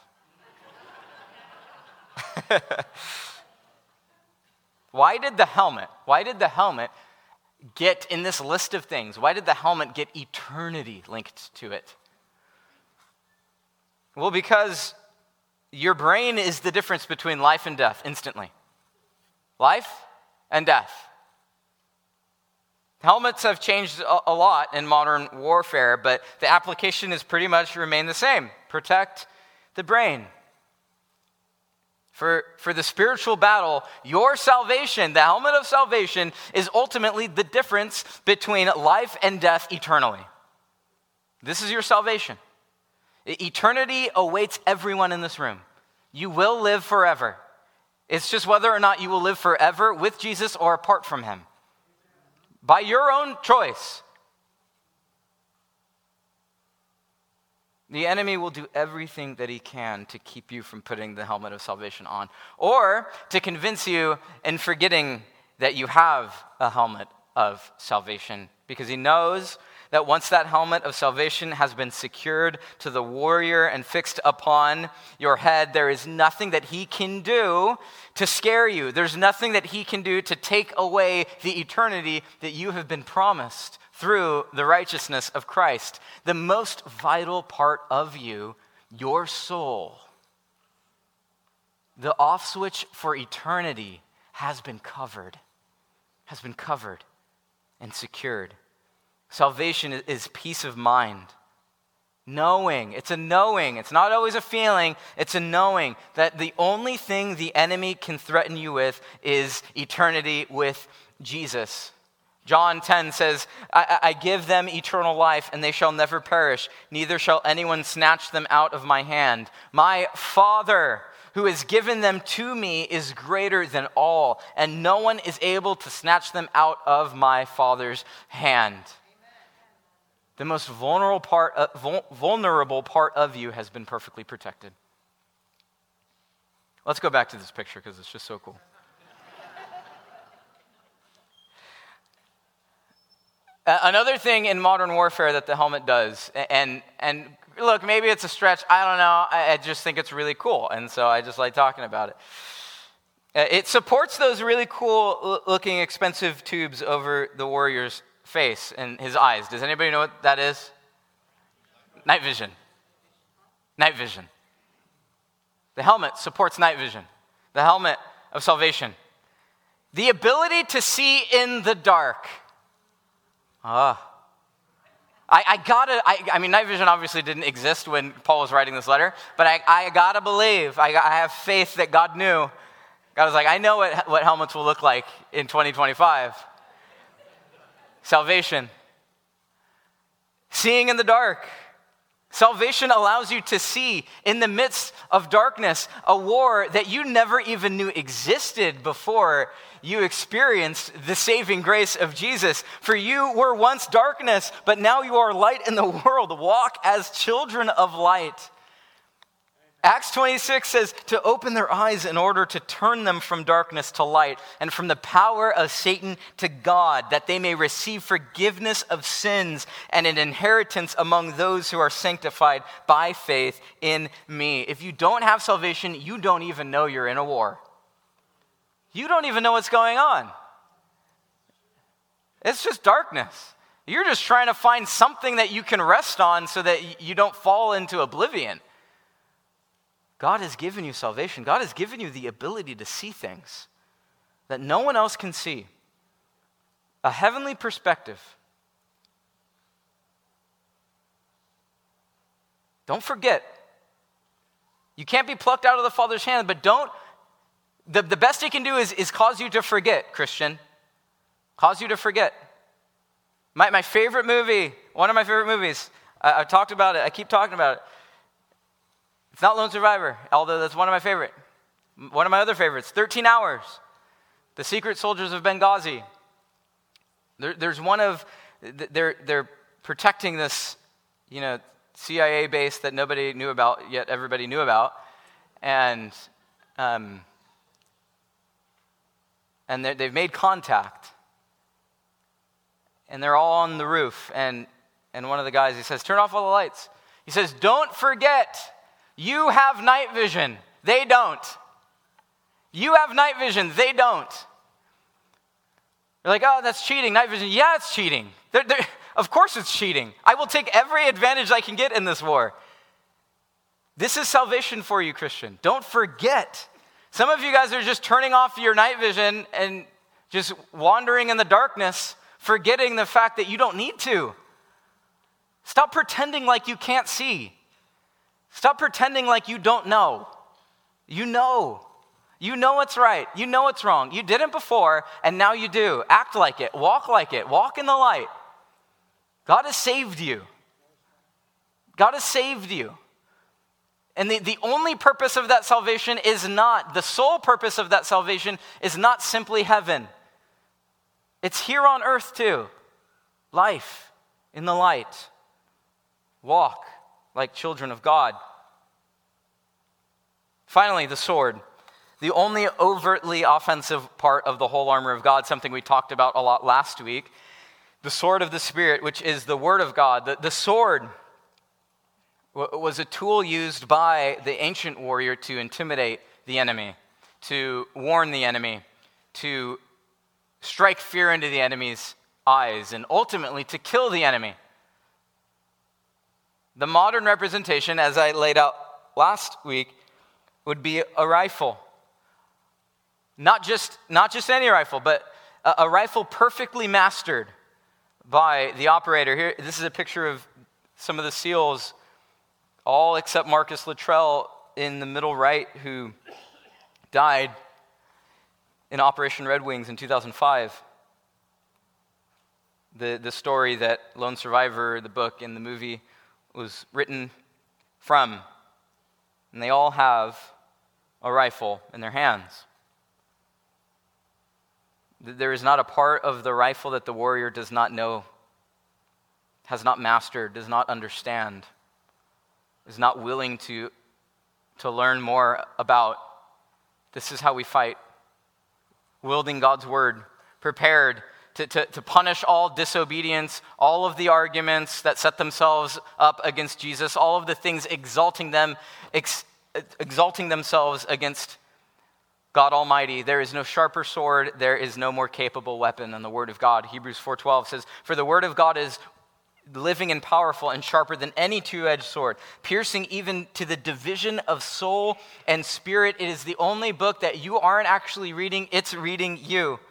Why did the helmet, why did the helmet get in this list of things? Why did the helmet get eternity linked to it? Well, because your brain is the difference between life and death instantly. Life and death. Helmets have changed a lot in modern warfare, but the application has pretty much remained the same. Protect the brain. For, for the spiritual battle, your salvation, the helmet of salvation, is ultimately the difference between life and death eternally. This is your salvation. Eternity awaits everyone in this room. You will live forever. It's just whether or not you will live forever with Jesus or apart from him. By your own choice. The enemy will do everything that he can to keep you from putting the helmet of salvation on, or to convince you in forgetting that you have a helmet of salvation, because he knows that once that helmet of salvation has been secured to the warrior and fixed upon your head, there is nothing that he can do to scare you. There's nothing that he can do to take away the eternity that you have been promised through the righteousness of Christ. The most vital part of you, your soul, the off switch for eternity has been covered, has been covered and secured. Salvation is peace of mind. Knowing, it's a knowing, it's not always a feeling, it's a knowing that the only thing the enemy can threaten you with is eternity with Jesus. John ten says, I, I give them eternal life, and they shall never perish, neither shall anyone snatch them out of my hand. My Father, who has given them to me, is greater than all, and no one is able to snatch them out of my Father's hand. Amen. The most vulnerable part, uh, vul- vulnerable part of you has been perfectly protected. Let's go back to this picture because it's just so cool. Another thing in modern warfare that the helmet does, and and look, maybe it's a stretch, I don't know, I, I just think it's really cool, and so I just like talking about it. It supports those really cool looking expensive tubes over the warrior's face and his eyes. Does anybody know what that is? Night vision. Night vision. The helmet supports night vision. The helmet of salvation. The ability to see in the dark. Ah. I, I gotta, I, I mean, night vision obviously didn't exist when Paul was writing this letter, but I, I gotta believe, I, I have faith that God knew. God was like, I know what, what helmets will look like in twenty twenty-five. Salvation. Seeing in the dark. Salvation allows you to see in the midst of darkness a war that you never even knew existed before you experienced the saving grace of Jesus. For you were once darkness, but now you are light in the world. Walk as children of light. Acts twenty-six says to open their eyes in order to turn them from darkness to light and from the power of Satan to God, that they may receive forgiveness of sins and an inheritance among those who are sanctified by faith in me. If you don't have salvation, you don't even know you're in a war. You don't even know what's going on. It's just darkness. You're just trying to find something that you can rest on so that you don't fall into oblivion. God has given you salvation. God has given you the ability to see things that no one else can see. A heavenly perspective. Don't forget. You can't be plucked out of the Father's hand, but don't, the, the best he can do is, is cause you to forget, Christian. cause you to forget. My, my favorite movie, one of my favorite movies, I, I've talked about it, I keep talking about it. It's not Lone Survivor, although that's one of my favorite. One of my other favorites, thirteen hours, The Secret Soldiers of Benghazi. There, there's one of, they're, they're protecting this, you know, C I A base that nobody knew about, yet everybody knew about. And um, and they've made contact. And they're all on the roof. And, and one of the guys, he says, turn off all the lights. He says, don't forget, you have night vision. They don't. You have night vision. They don't. You're like, oh, that's cheating. Night vision. Yeah, it's cheating. They're, they're, of course it's cheating. I will take every advantage I can get in this war. This is salvation for you, Christian. Don't forget. Some of you guys are just turning off your night vision and just wandering in the darkness, forgetting the fact that you don't need to. Stop pretending like you can't see. Stop pretending like you don't know. You know. You know what's right. You know what's wrong. You didn't before, and now you do. Act like it. Walk like it. Walk in the light. God has saved you. God has saved you. And the, the only purpose of that salvation is not, the sole purpose of that salvation is not simply heaven. It's here on earth too. Life in the light. Walk like children of God. Finally, the sword. The only overtly offensive part of the whole armor of God, something we talked about a lot last week. The sword of the Spirit, which is the word of God. The, the sword w- was a tool used by the ancient warrior to intimidate the enemy, to warn the enemy, to strike fear into the enemy's eyes, and ultimately to kill the enemy. The modern representation, as I laid out last week, would be a rifle. Not just, not just any rifle, but a, a rifle perfectly mastered by the operator. Here, this is a picture of some of the SEALs, all except Marcus Luttrell in the middle right, who died in Operation Red Wings in two thousand five. The, the story that Lone Survivor, the book, and the movie was written from. And they all have a rifle in their hands. There is not a part of the rifle that the warrior does not know, has not mastered, does not understand, is not willing to, to learn more about. This is how we fight. Wielding God's word, prepared to, to, to punish all disobedience, all of the arguments that set themselves up against Jesus, all of the things exalting them, ex, exalting themselves against God Almighty. There is no sharper sword, there is no more capable weapon than the word of God. Hebrews four twelve says, for the word of God is living and powerful and sharper than any two-edged sword, piercing even to the division of soul and spirit. It is the only book that you aren't actually reading, it's reading you.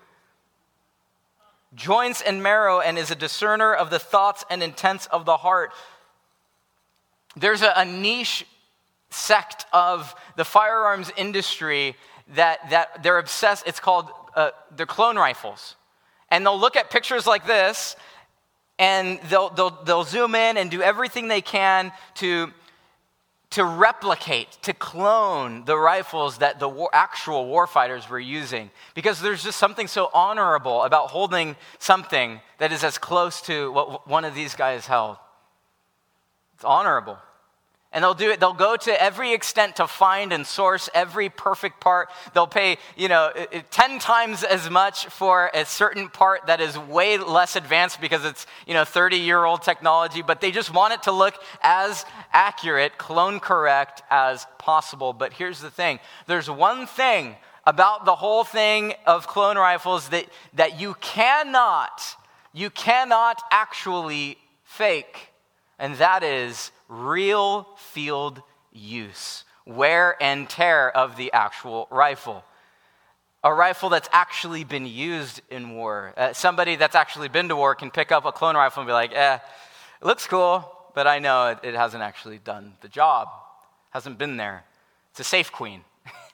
Joints and marrow, and is a discerner of the thoughts and intents of the heart. There's a, a niche sect of the firearms industry that, that they're obsessed, it's called, uh, they're clone rifles. And they'll look at pictures like this, and they'll, they'll, they'll zoom in and do everything they can to, to replicate, to clone the rifles that the war, actual warfighters were using. Because there's just something so honorable about holding something that is as close to what one of these guys held. It's honorable. And they'll do it, they'll go to every extent to find and source every perfect part. They'll pay, you know, ten times as much for a certain part that is way less advanced because it's, you know, thirty-year-old technology, but they just want it to look as accurate, clone correct as possible. But here's the thing. There's one thing about the whole thing of clone rifles that, that you cannot, you cannot actually fake, and that is real field use, wear and tear of the actual rifle. A rifle that's actually been used in war. Uh, somebody that's actually been to war can pick up a clone rifle and be like, eh, it looks cool, but I know it, it hasn't actually done the job. Hasn't been there. It's a safe queen.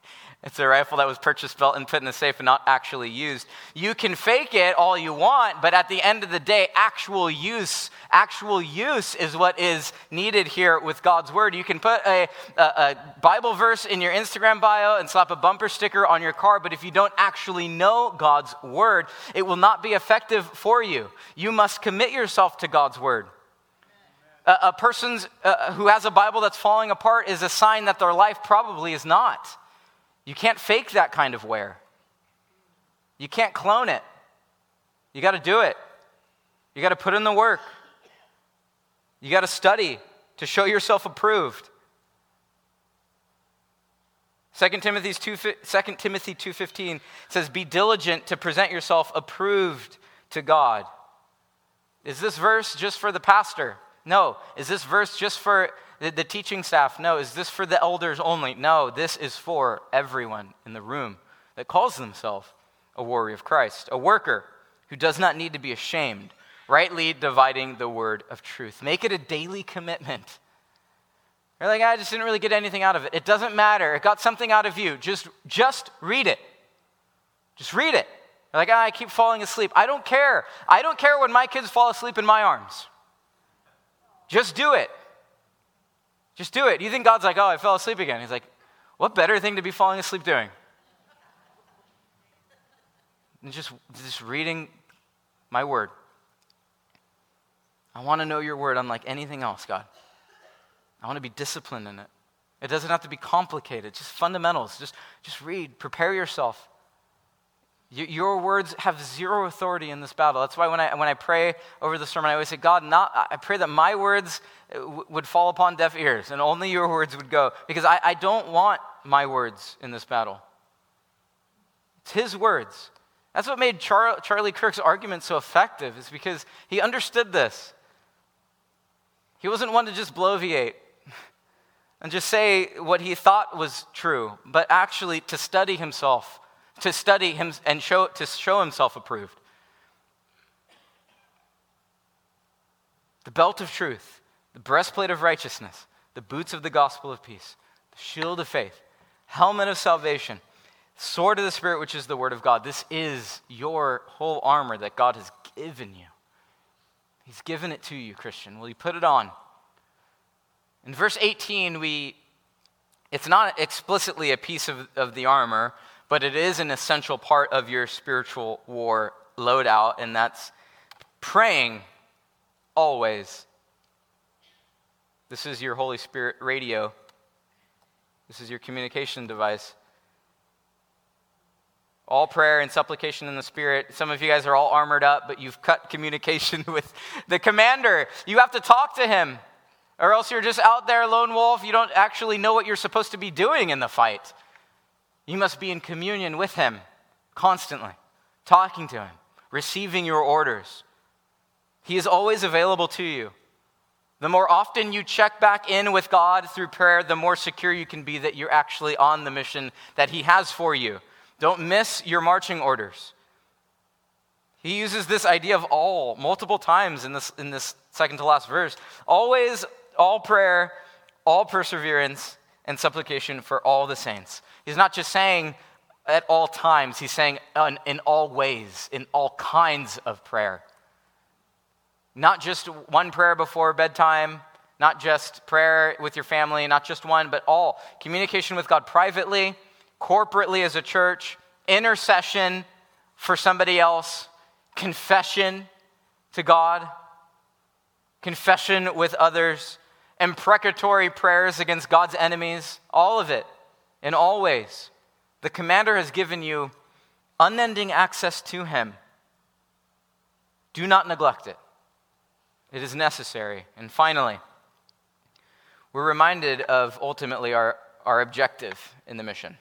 It's a rifle that was purchased, built, and put in the safe and not actually used. You can fake it all you want, but at the end of the day, actual use, actual use is what is needed here with God's word. You can put a, a, a Bible verse in your Instagram bio and slap a bumper sticker on your car, but if you don't actually know God's word, it will not be effective for you. You must commit yourself to God's word. A, a person uh, who has a Bible that's falling apart is a sign that their life probably is not. You can't fake that kind of wear. You can't clone it. You got to do it. You got to put in the work. You got to study to show yourself approved. Second Timothy two fifteen says, be diligent to present yourself approved to God. Is this verse just for the pastor? No. Is this verse just for the, the teaching staff? No. Is this for the elders only? No. This is for everyone in the room that calls themselves a warrior of Christ, a worker who does not need to be ashamed, rightly dividing the word of truth. Make it a daily commitment. You're like, I just didn't really get anything out of it. It doesn't matter. It got something out of you. Just, just read it. Just read it. You're like, ah, I keep falling asleep. I don't care. I don't care when my kids fall asleep in my arms. Just do it. Just do it. You think God's like, oh, I fell asleep again. He's like, what better thing to be falling asleep doing? And just, just reading my word. I want to know your word unlike anything else, God. I want to be disciplined in it. It doesn't have to be complicated. Just fundamentals. Just, just read. Prepare yourself. Your words have zero authority in this battle. That's why when I when I pray over the sermon, I always say, God, not I pray that my words w- would fall upon deaf ears and only your words would go. Because I, I don't want my words in this battle. It's his words. That's what made Char- Charlie Kirk's argument so effective, is because he understood this. He wasn't one to just bloviate and just say what he thought was true, but actually to study himself. To study him and show to show himself approved. The belt of truth, the breastplate of righteousness, the boots of the gospel of peace, the shield of faith, helmet of salvation, sword of the Spirit, which is the word of God. This is your whole armor that God has given you. He's given it to you, Christian. Will you put it on? In verse eighteen, we it's not explicitly a piece of, of the armor, but it is an essential part of your spiritual war loadout, and that's praying always. This is your Holy Spirit radio. This is your communication device. All prayer and supplication in the Spirit. Some of you guys are all armored up, but you've cut communication with the commander. You have to talk to him, or else you're just out there lone wolf. You don't actually know what you're supposed to be doing in the fight. You must be in communion with him constantly, talking to him, receiving your orders. He is always available to you. The more often you check back in with God through prayer, the more secure you can be that you're actually on the mission that he has for you. Don't miss your marching orders. He uses this idea of all multiple times in this, in this second to last verse. Always, all prayer, all perseverance, and supplication for all the saints. He's not just saying at all times, he's saying in, in all ways, in all kinds of prayer. Not just one prayer before bedtime, not just prayer with your family, not just one, but all. Communication with God privately, corporately as a church, intercession for somebody else, confession to God, confession with others, imprecatory prayers against God's enemies, all of it, in all ways. The commander has given you unending access to him. Do not neglect it. It is necessary. And finally, we're reminded of ultimately our, our objective in the mission.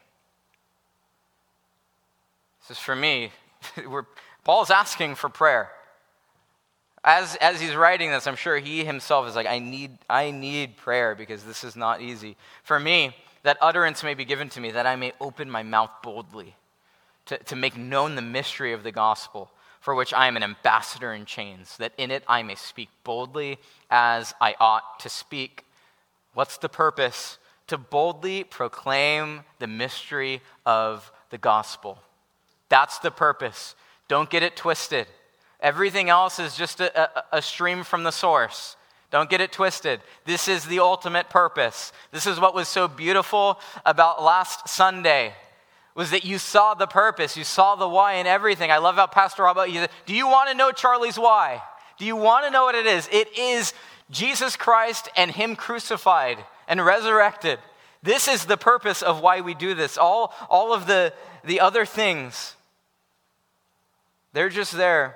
This is for me. we're, Paul's asking for prayer. As, as he's writing this, I'm sure he himself is like, I need, I need prayer because this is not easy. For me, that utterance may be given to me, that I may open my mouth boldly to, to make known the mystery of the gospel, for which I am an ambassador in chains, that in it I may speak boldly as I ought to speak. What's the purpose? to boldly proclaim the mystery of the gospel. That's the purpose. Don't get it twisted. Everything else is just a, a, a stream from the source. Don't get it twisted. This is the ultimate purpose. This is what was so beautiful about last Sunday, was that you saw the purpose, you saw the why in everything. I love how Pastor Rob, he said, do you want to know Charlie's why? Do you want to know what it is? It is Jesus Christ and him crucified and resurrected. This is the purpose of why we do this. All, all of the, the other things, they're just there,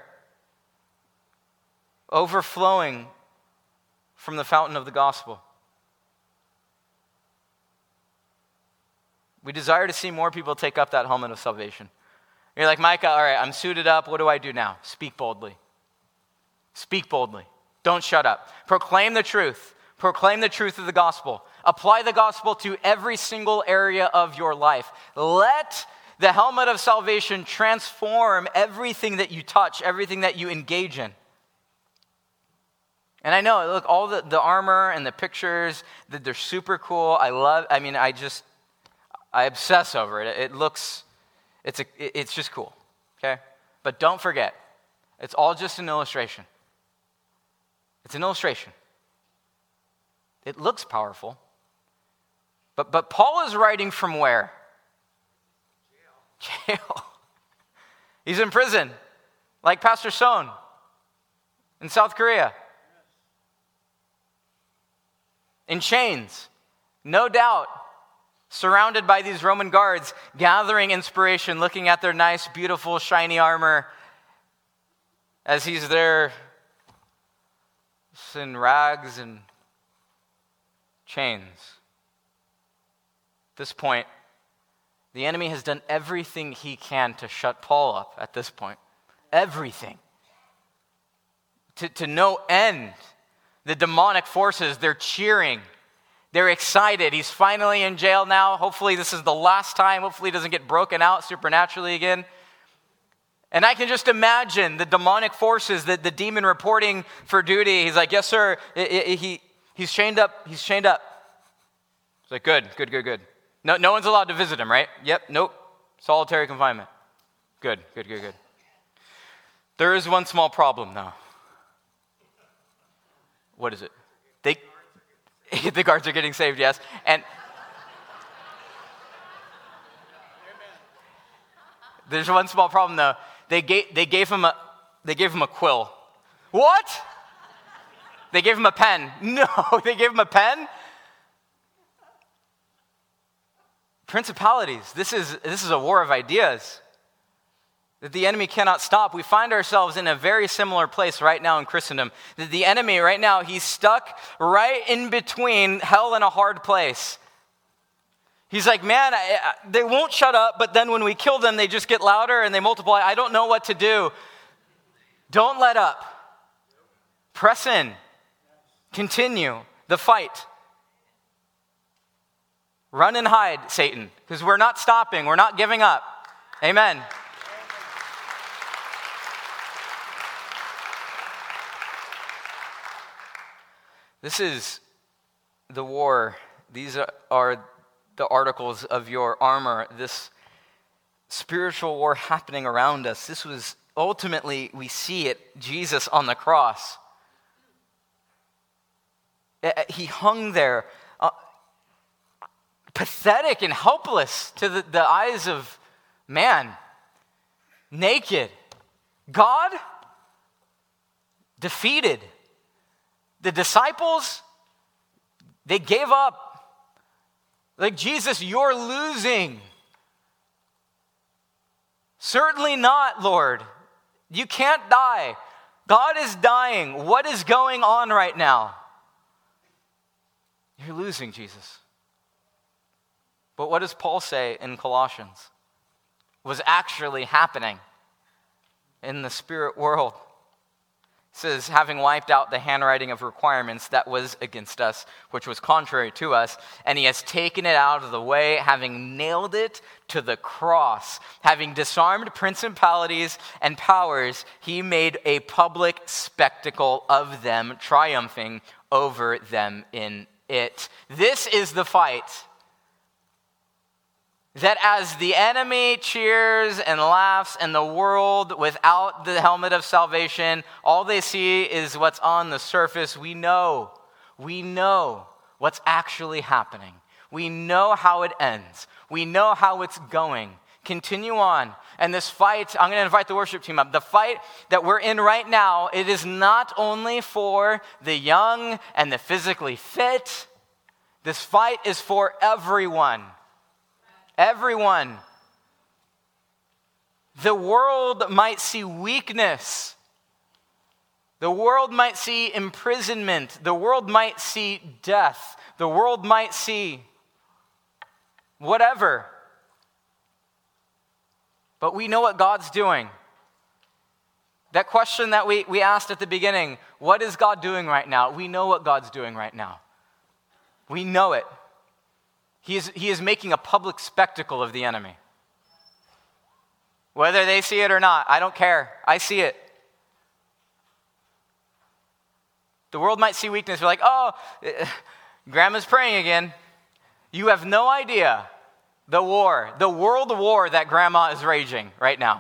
overflowing from the fountain of the gospel. We desire to see more people take up that helmet of salvation. You're like, Micah, all right, I'm suited up. What do I do now? Speak boldly. Speak boldly. Don't shut up. Proclaim the truth. Proclaim the truth of the gospel. Apply the gospel to every single area of your life. Let the helmet of salvation transform everything that you touch, everything that you engage in. And I know, look, all the, the armor and the pictures, that they're super cool. I love, I mean, I just, I obsess over it. It looks, it's a, it's just cool, okay? But don't forget, it's all just an illustration. It's an illustration. It looks powerful. But, but Paul is writing from where? Jail. Jail. He's in prison, like Pastor Son in South Korea. In chains, no doubt, surrounded by these Roman guards, gathering inspiration, looking at their nice, beautiful, shiny armor as he's there in rags and chains. At this point, the enemy has done everything he can to shut Paul up at this point. Everything. To, to no end. The demonic forces, they're cheering. They're excited. He's finally in jail now. Hopefully this is the last time. Hopefully he doesn't get broken out supernaturally again. And I can just imagine the demonic forces, the, the demon reporting for duty. He's like, yes, sir. It, it, he, he's chained up. He's chained up. He's like, good, good, good, good. No, no one's allowed to visit him, right? Yep, nope. Solitary confinement. Good, good, good, good. There is one small problem, though. What is it? They, the guards are getting saved, yes. And there's one small problem, though. They gave, they gave him a they gave him a quill. What? They gave him a pen. No, they gave him a pen. Principalities. This is this is a war of ideas that the enemy cannot stop. We find ourselves in a very similar place right now in Christendom. That the enemy right now, he's stuck right in between hell and a hard place. He's like, man, I, I, they won't shut up, but then when we kill them, they just get louder and they multiply. I don't know what to do. Don't let up. Press in. Continue the fight. Run and hide, Satan, because we're not stopping. We're not giving up. Amen. This is the war. These are, are the articles of your armor. This spiritual war happening around us. This was ultimately, we see it, Jesus on the cross. He hung there, uh, pathetic and helpless to the, the eyes of man, naked. God, defeated. The disciples, they gave up. Like, Jesus, you're losing. Certainly not, Lord. You can't die. God is dying. What is going on right now? You're losing, Jesus. But what does Paul say in Colossians was actually happening in the spirit world? It says, having wiped out the handwriting of requirements that was against us, which was contrary to us, and he has taken it out of the way, having nailed it to the cross. Having disarmed principalities and powers, he made a public spectacle of them, triumphing over them in it. This is the fight. That as the enemy cheers and laughs and the world without the helmet of salvation, all they see is what's on the surface. We know, we know what's actually happening. We know how it ends. We know how it's going. Continue on. And this fight, I'm going to invite the worship team up. The fight that we're in right now, it is not only for the young and the physically fit. This fight is for everyone. Everyone. The world might see weakness. The world might see imprisonment. The world might see death. The world might see whatever. But we know what God's doing. That question that we, we asked at the beginning, what is God doing right now? We know what God's doing right now. We know it. He is, he is making a public spectacle of the enemy. Whether they see it or not, I don't care. I see it. The world might see weakness. We're like, oh, grandma's praying again. You have no idea the war, the world war that grandma is raging right now.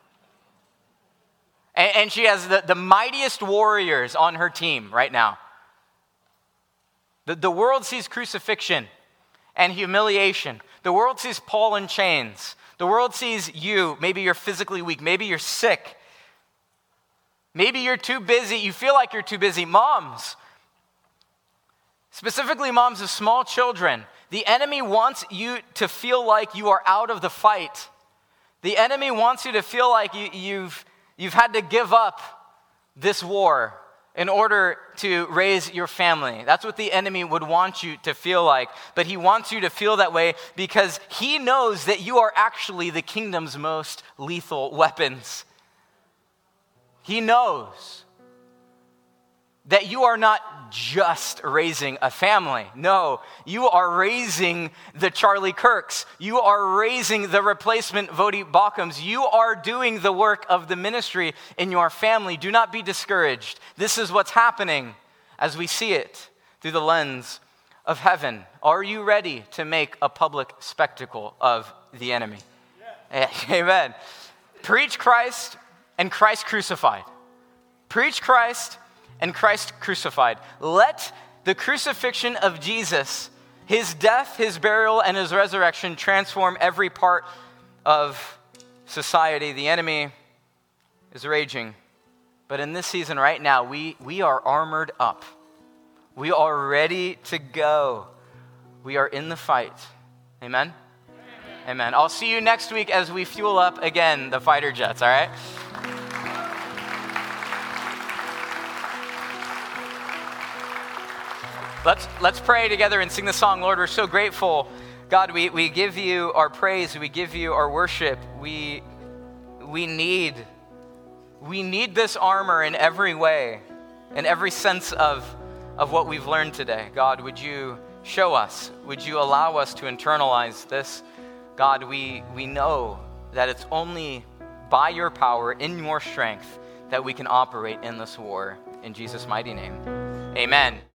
And, and she has the, the mightiest warriors on her team right now. The, the world sees crucifixion and humiliation. The world sees Paul in chains. The world sees you. Maybe you're physically weak. Maybe you're sick. Maybe you're too busy. You feel like you're too busy. Moms, specifically moms of small children, the enemy wants you to feel like you are out of the fight. The enemy wants you to feel like you, you've, you've had to give up this war in order to raise your family. That's what the enemy would want you to feel like. But he wants you to feel that way because he knows that you are actually the kingdom's most lethal weapons. He knows that you are not just raising a family. No, you are raising the Charlie Kirks. You are raising the replacement Vodi Bauchums. You are doing the work of the ministry in your family. Do not be discouraged. This is what's happening as we see it through the lens of heaven. Are you ready to make a public spectacle of the enemy? Yeah. Amen. Preach Christ and Christ crucified. Preach Christ and Christ crucified. Let the crucifixion of Jesus, his death, his burial, and his resurrection transform every part of society. The enemy is raging. But in this season right now, we, we are armored up. We are ready to go. We are in the fight. Amen? Amen. Amen. I'll see you next week as we fuel up again the fighter jets, all right? Let's let's pray together and sing the song, Lord, we're so grateful. God, we, we give you our praise, we give you our worship. We we need we need this armor in every way, in every sense of, of what we've learned today. God, would you show us? Would you allow us to internalize this? God, we we know that it's only by your power, in your strength, that we can operate in this war. In Jesus' mighty name. Amen.